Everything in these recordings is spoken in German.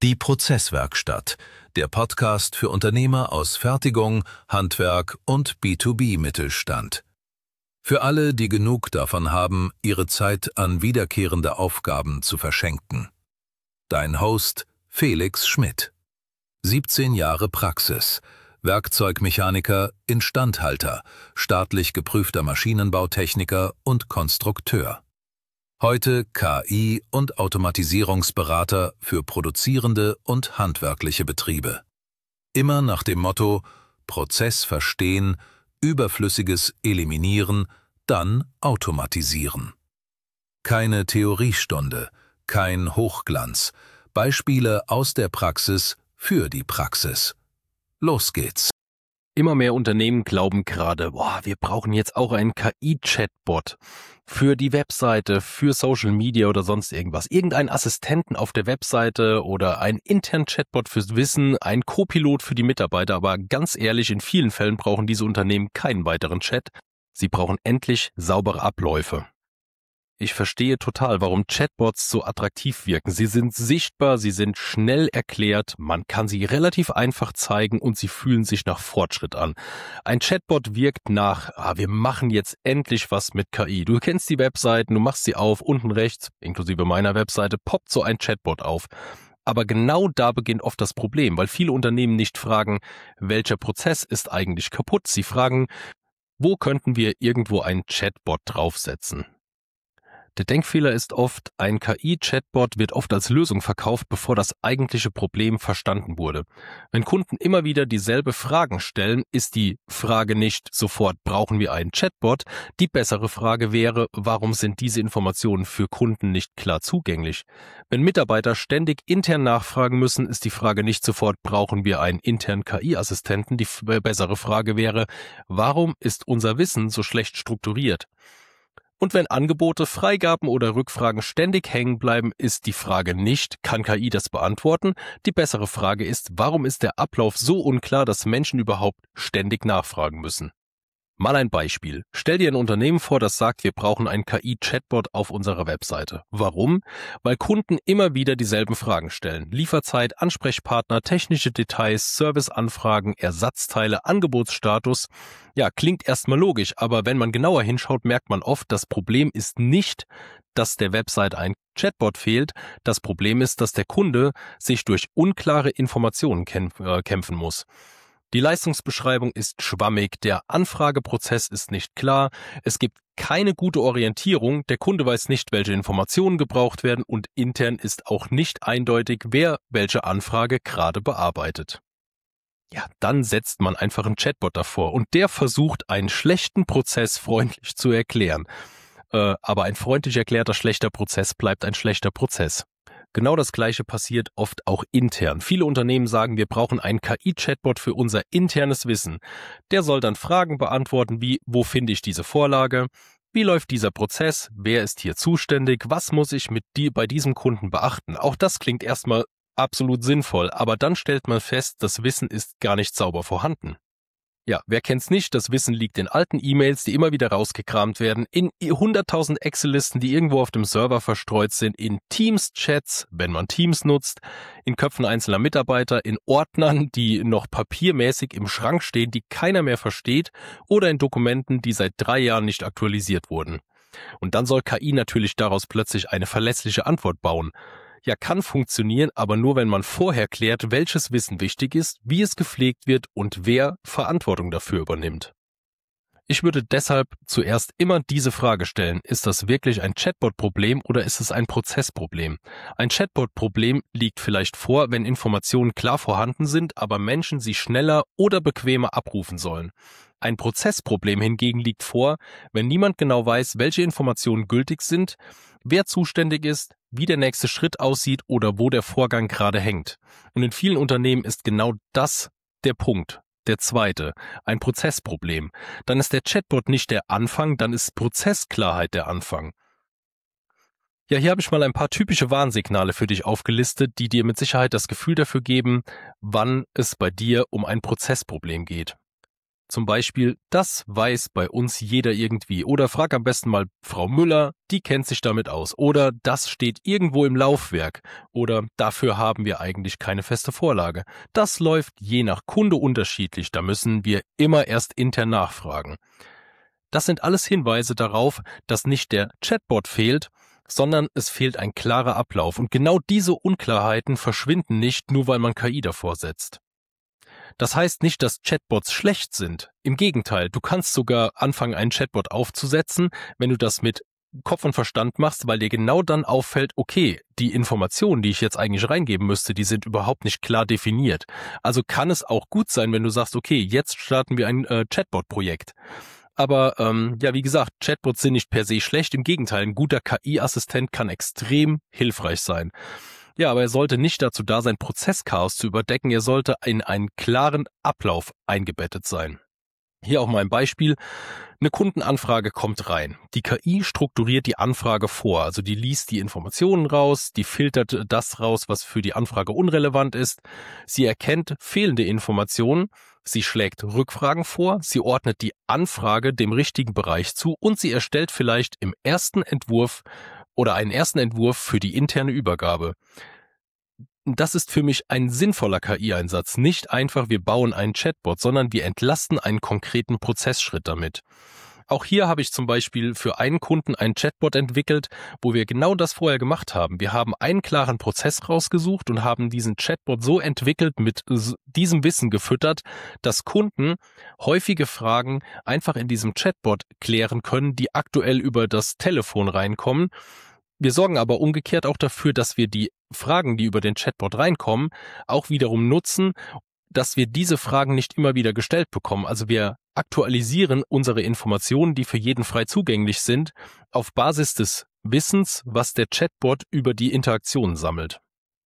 Die Prozesswerkstatt, der Podcast für Unternehmer aus Fertigung, Handwerk und B2B-Mittelstand. Für alle, die genug davon haben, ihre Zeit an wiederkehrende Aufgaben zu verschenken. Dein Host Felix Schmidt. 17 Jahre Praxis, Werkzeugmechaniker, Instandhalter, staatlich geprüfter Maschinenbautechniker und Konstrukteur. Heute KI- und Automatisierungsberater für produzierende und handwerkliche Betriebe. Immer nach dem Motto: Prozess verstehen, Überflüssiges eliminieren, dann automatisieren. Keine Theoriestunde, kein Hochglanz, Beispiele aus der Praxis für die Praxis. Los geht's! Immer mehr Unternehmen glauben gerade, wir brauchen jetzt auch einen KI-Chatbot für die Webseite, für Social Media oder sonst irgendwas. Irgendeinen Assistenten auf der Webseite oder einen internen Chatbot fürs Wissen, ein Co-Pilot für die Mitarbeiter. Aber ganz ehrlich, in vielen Fällen brauchen diese Unternehmen keinen weiteren Chat. Sie brauchen endlich saubere Abläufe. Ich verstehe total, warum Chatbots so attraktiv wirken. Sie sind sichtbar, sie sind schnell erklärt, man kann sie relativ einfach zeigen und sie fühlen sich nach Fortschritt an. Ein Chatbot wirkt nach, wir machen jetzt endlich was mit KI. Du kennst die Webseiten, du machst sie auf, unten rechts, inklusive meiner Webseite, poppt so ein Chatbot auf. Aber genau da beginnt oft das Problem, weil viele Unternehmen nicht fragen, welcher Prozess ist eigentlich kaputt. Sie fragen, wo könnten wir irgendwo einen Chatbot draufsetzen? Der Denkfehler ist oft, ein KI-Chatbot wird oft als Lösung verkauft, bevor das eigentliche Problem verstanden wurde. Wenn Kunden immer wieder dieselbe Fragen stellen, ist die Frage nicht sofort, brauchen wir einen Chatbot? Die bessere Frage wäre, warum sind diese Informationen für Kunden nicht klar zugänglich? Wenn Mitarbeiter ständig intern nachfragen müssen, ist die Frage nicht sofort, brauchen wir einen internen KI-Assistenten? Die bessere Frage wäre, warum ist unser Wissen so schlecht strukturiert? Und wenn Angebote, Freigaben oder Rückfragen ständig hängen bleiben, ist die Frage nicht, kann KI das beantworten? Die bessere Frage ist, warum ist der Ablauf so unklar, dass Menschen überhaupt ständig nachfragen müssen? Mal ein Beispiel. Stell dir ein Unternehmen vor, das sagt, wir brauchen einen KI-Chatbot auf unserer Webseite. Warum? Weil Kunden immer wieder dieselben Fragen stellen. Lieferzeit, Ansprechpartner, technische Details, Serviceanfragen, Ersatzteile, Angebotsstatus. Ja, klingt erstmal logisch, aber wenn man genauer hinschaut, merkt man oft, das Problem ist nicht, dass der Website ein Chatbot fehlt. Das Problem ist, dass der Kunde sich durch unklare Informationen kämpfen muss. Die Leistungsbeschreibung ist schwammig, der Anfrageprozess ist nicht klar, es gibt keine gute Orientierung, der Kunde weiß nicht, welche Informationen gebraucht werden und intern ist auch nicht eindeutig, wer welche Anfrage gerade bearbeitet. Ja, dann setzt man einfach einen Chatbot davor und der versucht, einen schlechten Prozess freundlich zu erklären. Aber ein freundlich erklärter schlechter Prozess bleibt ein schlechter Prozess. Genau das Gleiche passiert oft auch intern. Viele Unternehmen sagen, wir brauchen einen KI-Chatbot für unser internes Wissen. Der soll dann Fragen beantworten wie, wo finde ich diese Vorlage? Wie läuft dieser Prozess? Wer ist hier zuständig? Was muss ich bei diesem Kunden beachten? Auch das klingt erstmal absolut sinnvoll, aber dann stellt man fest, das Wissen ist gar nicht sauber vorhanden. Ja, wer kennt's nicht? Das Wissen liegt in alten E-Mails, die immer wieder rausgekramt werden, in 100.000 Excel-Listen, die irgendwo auf dem Server verstreut sind, in Teams-Chats, wenn man Teams nutzt, in Köpfen einzelner Mitarbeiter, in Ordnern, die noch papiermäßig im Schrank stehen, die keiner mehr versteht, oder in Dokumenten, die seit 3 Jahren nicht aktualisiert wurden. Und dann soll KI natürlich daraus plötzlich eine verlässliche Antwort bauen. Ja, kann funktionieren, aber nur wenn man vorher klärt, welches Wissen wichtig ist, wie es gepflegt wird und wer Verantwortung dafür übernimmt. Ich würde deshalb zuerst immer diese Frage stellen, ist das wirklich ein Chatbot-Problem oder ist es ein Prozessproblem? Ein Chatbot-Problem liegt vielleicht vor, wenn Informationen klar vorhanden sind, aber Menschen sie schneller oder bequemer abrufen sollen. Ein Prozessproblem hingegen liegt vor, wenn niemand genau weiß, welche Informationen gültig sind, wer zuständig ist, wie der nächste Schritt aussieht oder wo der Vorgang gerade hängt. Und in vielen Unternehmen ist genau das der Punkt. Der zweite, ein Prozessproblem. Dann ist der Chatbot nicht der Anfang, dann ist Prozessklarheit der Anfang. Ja, hier habe ich mal ein paar typische Warnsignale für dich aufgelistet, die dir mit Sicherheit das Gefühl dafür geben, wann es bei dir um ein Prozessproblem geht. Zum Beispiel, das weiß bei uns jeder irgendwie. Oder frag am besten mal Frau Müller, die kennt sich damit aus. Oder das steht irgendwo im Laufwerk. Oder dafür haben wir eigentlich keine feste Vorlage. Das läuft je nach Kunde unterschiedlich. Da müssen wir immer erst intern nachfragen. Das sind alles Hinweise darauf, dass nicht der Chatbot fehlt, sondern es fehlt ein klarer Ablauf. Und genau diese Unklarheiten verschwinden nicht, nur weil man KI davor setzt. Das heißt nicht, dass Chatbots schlecht sind. Im Gegenteil, du kannst sogar anfangen, einen Chatbot aufzusetzen, wenn du das mit Kopf und Verstand machst, weil dir genau dann auffällt, okay, die Informationen, die ich jetzt eigentlich reingeben müsste, die sind überhaupt nicht klar definiert. Also kann es auch gut sein, wenn du sagst, okay, jetzt starten wir ein Chatbot-Projekt. Aber wie gesagt, Chatbots sind nicht per se schlecht. Im Gegenteil, ein guter KI-Assistent kann extrem hilfreich sein. Ja, aber er sollte nicht dazu da sein, Prozesschaos zu überdecken. Er sollte in einen klaren Ablauf eingebettet sein. Hier auch mal ein Beispiel. Eine Kundenanfrage kommt rein. Die KI strukturiert die Anfrage vor. Also die liest die Informationen raus, die filtert das raus, was für die Anfrage unrelevant ist. Sie erkennt fehlende Informationen. Sie schlägt Rückfragen vor. Sie ordnet die Anfrage dem richtigen Bereich zu und sie erstellt vielleicht im ersten Entwurf oder einen ersten Entwurf für die interne Übergabe. Das ist für mich ein sinnvoller KI-Einsatz. Nicht einfach, wir bauen einen Chatbot, sondern wir entlasten einen konkreten Prozessschritt damit. Auch hier habe ich zum Beispiel für einen Kunden einen Chatbot entwickelt, wo wir genau das vorher gemacht haben. Wir haben einen klaren Prozess rausgesucht und haben diesen Chatbot so entwickelt, mit diesem Wissen gefüttert, dass Kunden häufige Fragen einfach in diesem Chatbot klären können, die aktuell über das Telefon reinkommen. Wir sorgen aber umgekehrt auch dafür, dass wir die Fragen, die über den Chatbot reinkommen, auch wiederum nutzen, dass wir diese Fragen nicht immer wieder gestellt bekommen. Also wir aktualisieren unsere Informationen, die für jeden frei zugänglich sind, auf Basis des Wissens, was der Chatbot über die Interaktionen sammelt.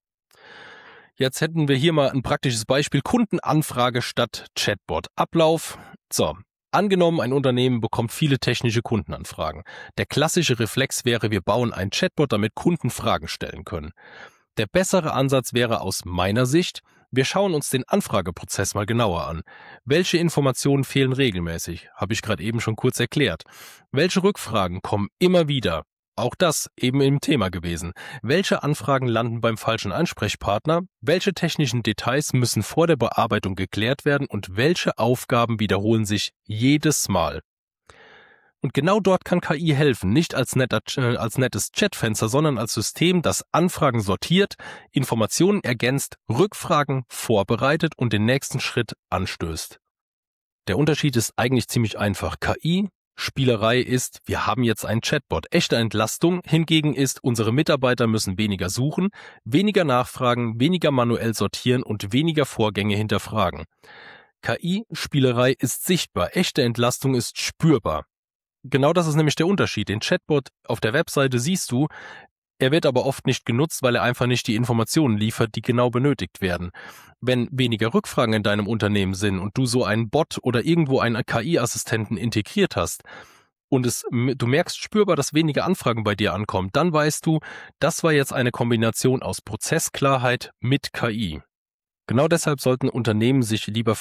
Jetzt hätten wir hier mal ein praktisches Beispiel. Kundenanfrage statt Chatbot. Ablauf. So. Angenommen, ein Unternehmen bekommt viele technische Kundenanfragen. Der klassische Reflex wäre, wir bauen einen Chatbot, damit Kunden Fragen stellen können. Der bessere Ansatz wäre aus meiner Sicht, wir schauen uns den Anfrageprozess mal genauer an. Welche Informationen fehlen regelmäßig? Habe ich gerade eben schon kurz erklärt. Welche Rückfragen kommen immer wieder? Auch das eben im Thema gewesen. Welche Anfragen landen beim falschen Ansprechpartner? Welche technischen Details müssen vor der Bearbeitung geklärt werden? Und welche Aufgaben wiederholen sich jedes Mal? Und genau dort kann KI helfen, nicht als nettes Chatfenster, sondern als System, das Anfragen sortiert, Informationen ergänzt, Rückfragen vorbereitet und den nächsten Schritt anstößt. Der Unterschied ist eigentlich ziemlich einfach. Spielerei ist, wir haben jetzt einen Chatbot. Echte Entlastung hingegen ist, unsere Mitarbeiter müssen weniger suchen, weniger nachfragen, weniger manuell sortieren und weniger Vorgänge hinterfragen. KI-Spielerei ist sichtbar, echte Entlastung ist spürbar. Genau das ist nämlich der Unterschied. Den Chatbot auf der Webseite siehst du, er wird aber oft nicht genutzt, weil er einfach nicht die Informationen liefert, die genau benötigt werden. Wenn weniger Rückfragen in deinem Unternehmen sind und du so einen Bot oder irgendwo einen KI-Assistenten integriert hast und du merkst spürbar, dass weniger Anfragen bei dir ankommen, dann weißt du, das war jetzt eine Kombination aus Prozessklarheit mit KI. Genau deshalb sollten Unternehmen sich lieber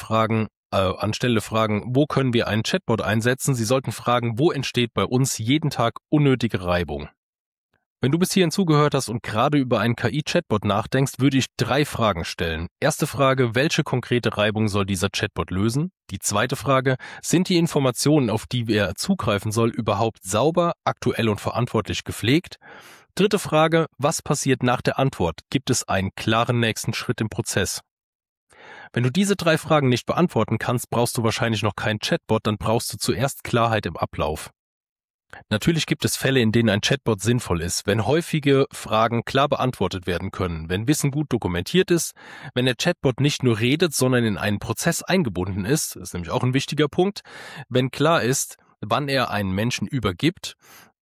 anstelle fragen, wo können wir einen Chatbot einsetzen? Sie sollten fragen, wo entsteht bei uns jeden Tag unnötige Reibung? Wenn du bis hierhin zugehört hast und gerade über einen KI-Chatbot nachdenkst, würde ich 3 Fragen stellen. Erste Frage, welche konkrete Reibung soll dieser Chatbot lösen? Die zweite Frage, sind die Informationen, auf die er zugreifen soll, überhaupt sauber, aktuell und verantwortlich gepflegt? Dritte Frage, was passiert nach der Antwort? Gibt es einen klaren nächsten Schritt im Prozess? Wenn du diese 3 Fragen nicht beantworten kannst, brauchst du wahrscheinlich noch keinen Chatbot, dann brauchst du zuerst Klarheit im Ablauf. Natürlich gibt es Fälle, in denen ein Chatbot sinnvoll ist, wenn häufige Fragen klar beantwortet werden können, wenn Wissen gut dokumentiert ist, wenn der Chatbot nicht nur redet, sondern in einen Prozess eingebunden ist, das ist nämlich auch ein wichtiger Punkt, wenn klar ist, wann er einen Menschen übergibt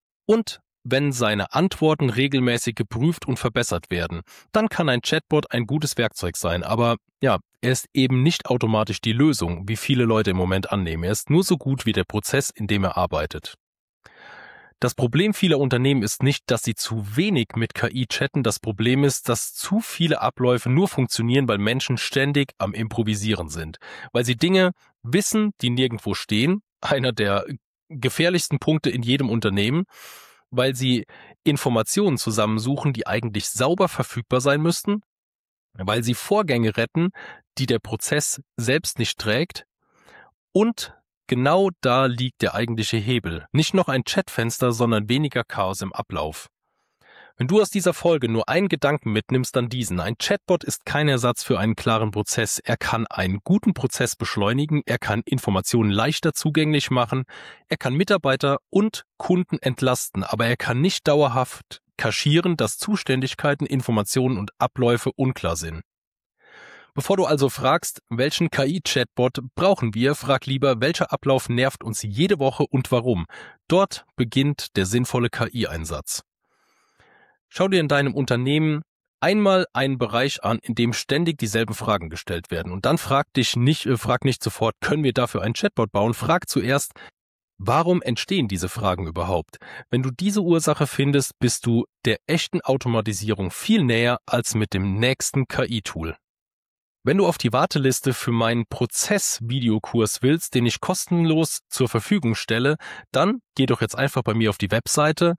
und wenn seine Antworten regelmäßig geprüft und verbessert werden. Dann kann ein Chatbot ein gutes Werkzeug sein, aber ja, er ist eben nicht automatisch die Lösung, wie viele Leute im Moment annehmen. Er ist nur so gut wie der Prozess, in dem er arbeitet. Das Problem vieler Unternehmen ist nicht, dass sie zu wenig mit KI chatten. Das Problem ist, dass zu viele Abläufe nur funktionieren, weil Menschen ständig am Improvisieren sind. Weil sie Dinge wissen, die nirgendwo stehen. Einer der gefährlichsten Punkte in jedem Unternehmen. Weil sie Informationen zusammensuchen, die eigentlich sauber verfügbar sein müssten. Weil sie Vorgänge retten, die der Prozess selbst nicht trägt. Und genau da liegt der eigentliche Hebel. Nicht noch ein Chatfenster, sondern weniger Chaos im Ablauf. Wenn du aus dieser Folge nur einen Gedanken mitnimmst, dann diesen. Ein Chatbot ist kein Ersatz für einen klaren Prozess. Er kann einen guten Prozess beschleunigen, er kann Informationen leichter zugänglich machen, er kann Mitarbeiter und Kunden entlasten, aber er kann nicht dauerhaft kaschieren, dass Zuständigkeiten, Informationen und Abläufe unklar sind. Bevor du also fragst, welchen KI-Chatbot brauchen wir, frag lieber, welcher Ablauf nervt uns jede Woche und warum. Dort beginnt der sinnvolle KI-Einsatz. Schau dir in deinem Unternehmen einmal einen Bereich an, in dem ständig dieselben Fragen gestellt werden. Und dann frag nicht sofort, können wir dafür einen Chatbot bauen? Frag zuerst, warum entstehen diese Fragen überhaupt? Wenn du diese Ursache findest, bist du der echten Automatisierung viel näher als mit dem nächsten KI-Tool. Wenn du auf die Warteliste für meinen Prozess-Videokurs willst, den ich kostenlos zur Verfügung stelle, dann geh doch jetzt einfach bei mir auf die Webseite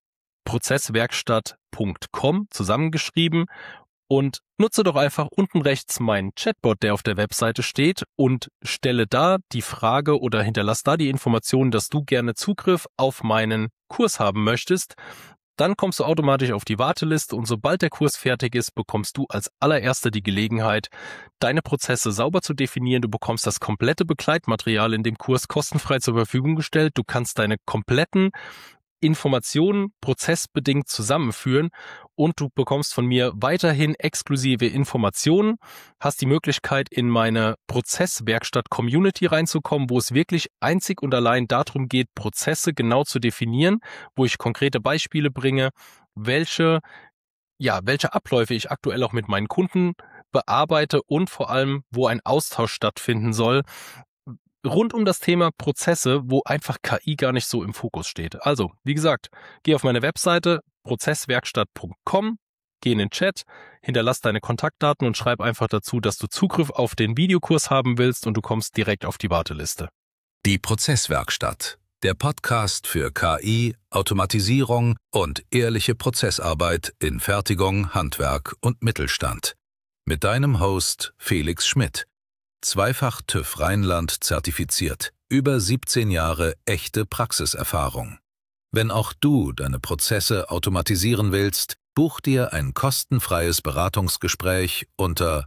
prozesswerkstatt.com zusammengeschrieben und nutze doch einfach unten rechts meinen Chatbot, der auf der Webseite steht, und stelle da die Frage oder hinterlass da die Information, dass du gerne Zugriff auf meinen Kurs haben möchtest. Dann kommst du automatisch auf die Warteliste und sobald der Kurs fertig ist, bekommst du als allererster die Gelegenheit, deine Prozesse sauber zu definieren. Du bekommst das komplette Begleitmaterial in dem Kurs kostenfrei zur Verfügung gestellt. Du kannst deine kompletten Informationen prozessbedingt zusammenführen und du bekommst von mir weiterhin exklusive Informationen, hast die Möglichkeit, in meine Prozesswerkstatt-Community reinzukommen, wo es wirklich einzig und allein darum geht, Prozesse genau zu definieren, wo ich konkrete Beispiele bringe, welche Abläufe ich aktuell auch mit meinen Kunden bearbeite und vor allem, wo ein Austausch stattfinden soll, rund um das Thema Prozesse, wo einfach KI gar nicht so im Fokus steht. Also, wie gesagt, geh auf meine Webseite prozesswerkstatt.com, geh in den Chat, hinterlass deine Kontaktdaten und schreib einfach dazu, dass du Zugriff auf den Videokurs haben willst und du kommst direkt auf die Warteliste. Die Prozesswerkstatt, der Podcast für KI, Automatisierung und ehrliche Prozessarbeit in Fertigung, Handwerk und Mittelstand. Mit deinem Host Felix Schmidt. Zweifach TÜV Rheinland zertifiziert, über 17 Jahre echte Praxiserfahrung. Wenn auch du deine Prozesse automatisieren willst, buch dir ein kostenfreies Beratungsgespräch unter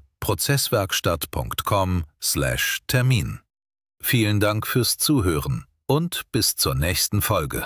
prozesswerkstatt.com/Termin. Vielen Dank fürs Zuhören und bis zur nächsten Folge.